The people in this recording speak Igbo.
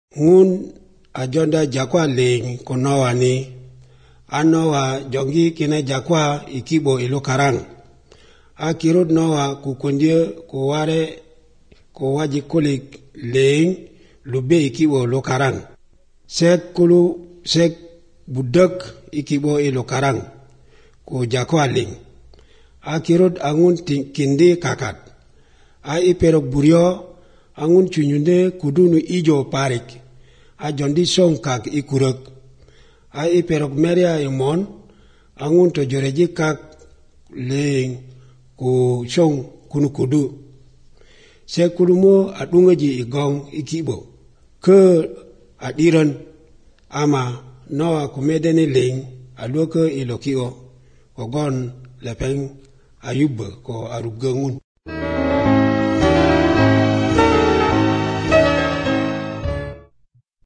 Ngun ajonda jakwa ling konowa ni anowa jongi kine jakwa ikibo ilo karang. Akirut nowa kukundie kuware kuwaji kulik ling lube ikibo ilo karang. Sek budak ikibo ilo karang ku jakwa ling. Akirut angun kindi kakat. Iperok buryo angun chunyunde kudunu ijo parik. Jondi song kak ikurek. Iperok meria imon angun to joreji kak ling ku song kunukudu. Sekulumo adungaji igong ikibo. Ke adiran ama noa kumedeni ling aluke ilokio kogon lepeng ayubbe ko arugengun.